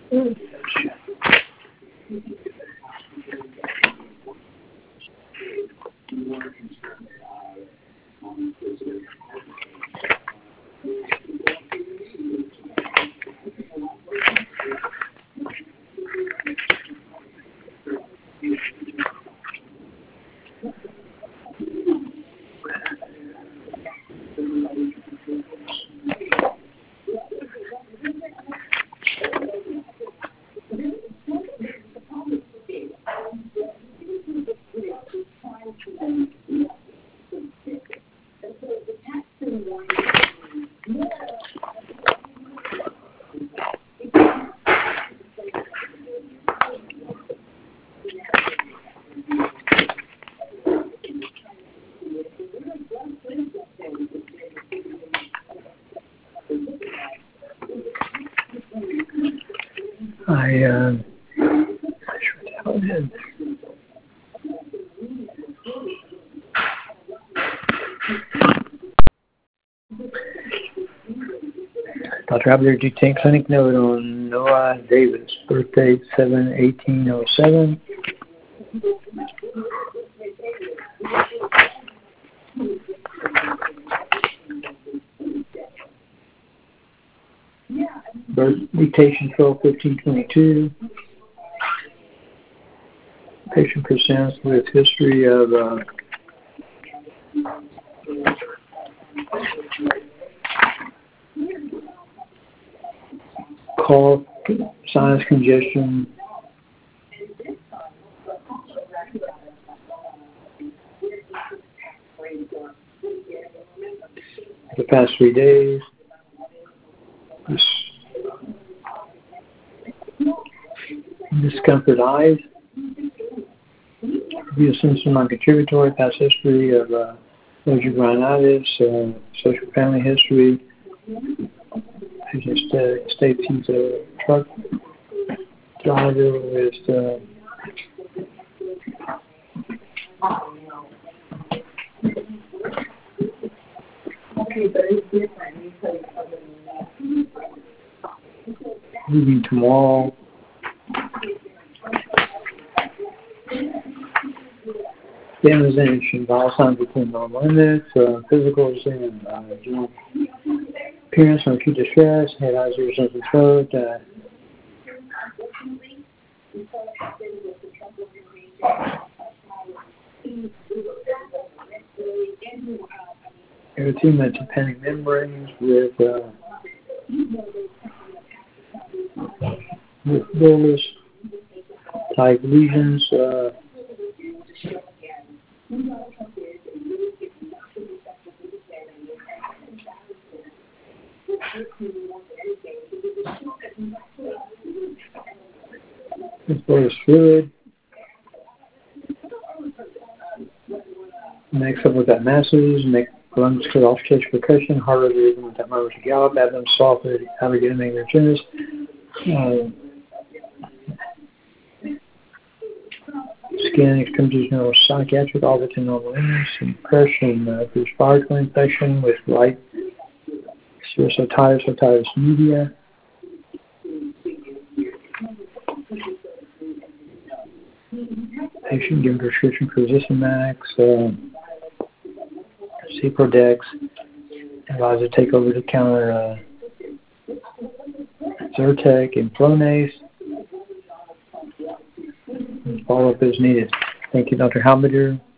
Dr. Abner Dutane Clinic note on Noah Davis, birthday 7/18/07. Birth dictation 12/15/22. Patient presents with history of cough, sinus congestion, the past 3 days. Discomfort eyes. Review symptoms non-contributory, past history of allergic rhinitis, social family history. Patient states he's a truck driver with moving tomorrow. Examination, vital signs within normal limits, physicals and general appearance on acute distress, head, eyes, ears, nose, and throat. Erythema to tympanic membranes with bolus type lesions. This bolus fluid. Next up, we've got masses, lungs cut off chest percussion, heart rate rhythm with that murmur to gallop, abdomen soft, alligator negative tennis. Skin extremities, neuropsychiatric, all within normal limits, impression through spiritual infection with light serositis, otitis media. Patient given prescription for Zisamax, Ciprodex, advised to take over the counter Zyrtec and Flonase. Follow up as needed. Thank you, Dr. Halbeder.